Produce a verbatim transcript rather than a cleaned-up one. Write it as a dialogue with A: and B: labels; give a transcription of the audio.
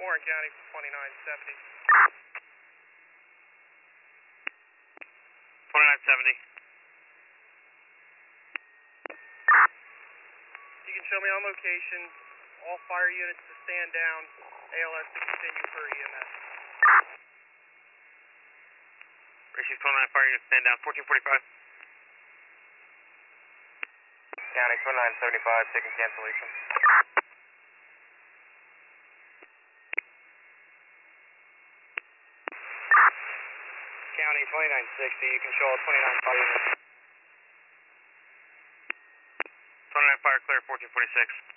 A: Warren County, twenty-nine seventy.
B: twenty-nine seventy.
A: You can show me on location, all fire units to stand down, A L S to continue for E M S.
B: Ratio twenty-nine fire units stand down, fourteen forty-five.
C: County, twenty-nine seventy-five, taking cancellation.
B: County, twenty-nine sixty, you can show all twenty-nine fire units. twenty-nine fire clear, fourteen forty-six.